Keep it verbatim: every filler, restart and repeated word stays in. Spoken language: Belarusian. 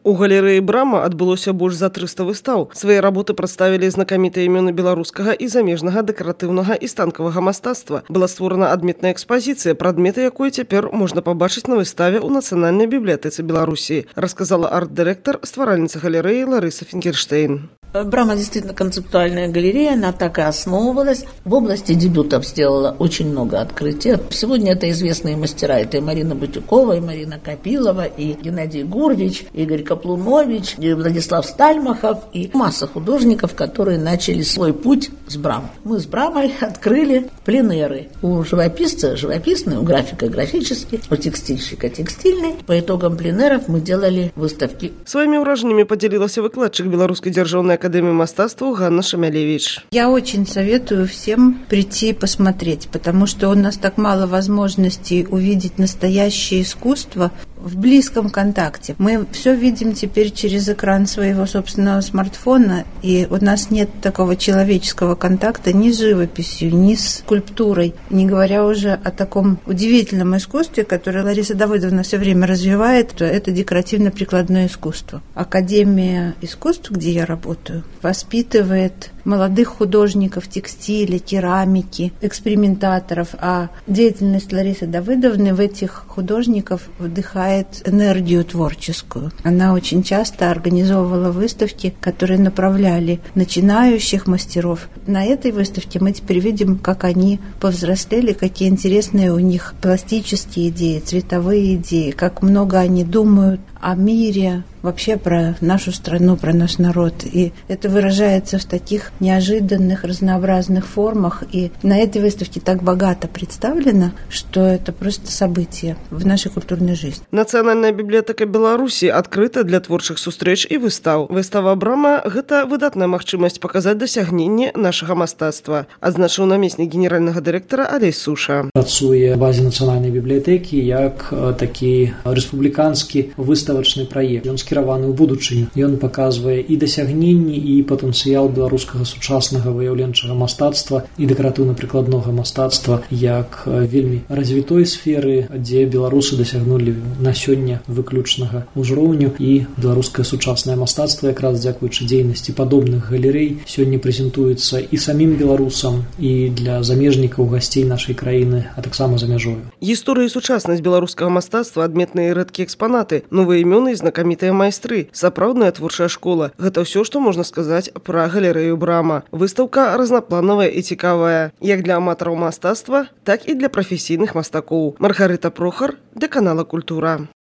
У галерэі «Брама» адбылося больш за трыста выстаў. Свае работы прадставілі знакамітыя імёны беларускага і замежнага дэкаратыўнага і станкавага мастацтва. Была створана адметная экспазіцыя, прадметы якой цяпер можна пабачыць на выставе ў Нацыянальнай бібліятэцы Беларусі, расказала арт-дырэктар, стваральніца галерэі Ларыса Фінкельштейн. «Брама» действительно концептуальная галерея, она так и основывалась. В области дебютов сделала очень много открытий. Сегодня это известные мастера. Это и Марина Бутюкова, и Марина Копилова, и Геннадий Гурвич, и Игорь Каплунович, и Владислав Стальмахов, и масса художников, которые начали свой путь с Брамы. Мы с Брамой открыли пленеры. У живописца живописный, у графика графический, у текстильщика текстильный. По итогам пленеров мы делали выставки. Своими уражениями поделилась выкладчик Белорусской державной академии мастерства Ганна Шамялевич. Я очень советую всем прийти посмотреть, потому что у нас так мало возможностей увидеть настоящее искусство в близком контакте. Мы все видим теперь через экран своего собственного смартфона, и у нас нет такого человеческого контакта ни с живописью, ни с скульптурой, не говоря уже о таком удивительном искусстве, которое Лариса Давыдовна все время развивает, это декоративно-прикладное искусство. Академия искусств, где я работаю, воспитывает молодых художников текстиля, керамики, экспериментаторов, а деятельность Ларисы Давыдовны в этих художников вдыхает энергию творческую. Она очень часто организовывала выставки, которые направляли начинающих мастеров. На этой выставке мы теперь видим, как они повзрослели, какие интересные у них пластические идеи, цветовые идеи, как много они думают о мире, вообще про нашу страну, про наш народ. И это выражается в таких неожиданных, разнообразных формах. И на этой выставке так богато представлено, что это просто событие в нашей культурной жизни. Нацыянальная бібліятэка Беларусі адкрыта для творчых сустрэч і выстаў. Выстава «Брама» – гэта выдатная магчымасць паказаць дасягненне нашага мастацтва, адзначыў намеснік генеральнага дырэктара Алей Суша. Працуе в базе Нацыянальнай бібліятэкі як такі рэспубліканскі выставачны праект. Ён скіраваны ў будучыню. Ён паказвае і дасягненні, і патэнцыял беларускага сучаснага выяўленчага мастацтва і дэкаратыўна-прыкладнога мастацтва як вельмі развітой сферы, дзе беларусы дасягнулі на сёння выключнага ўзроўню, і беларускае сучаснае мастацтва якраз дзякуючы дзейнасці падобных галерэй сёння прэзентуецца і самім беларусам, і для замежнікаў, гасцей нашай краіны, а таксама за мяжою. Гісторыя і сучаснасць беларускага мастацтва, адметныя рэдкія экспанаты, новыя імёны і знакамітыя майстры, сапраўдная творчая школа. Гэта ўсё, што можна сказаць пра галерэю «Брама». Выстаўка разнапланавая і цікавая, як для аматараў мастацтва, так і для прафесійных мастакоў. Маргарыта Прохар для канала «Культура».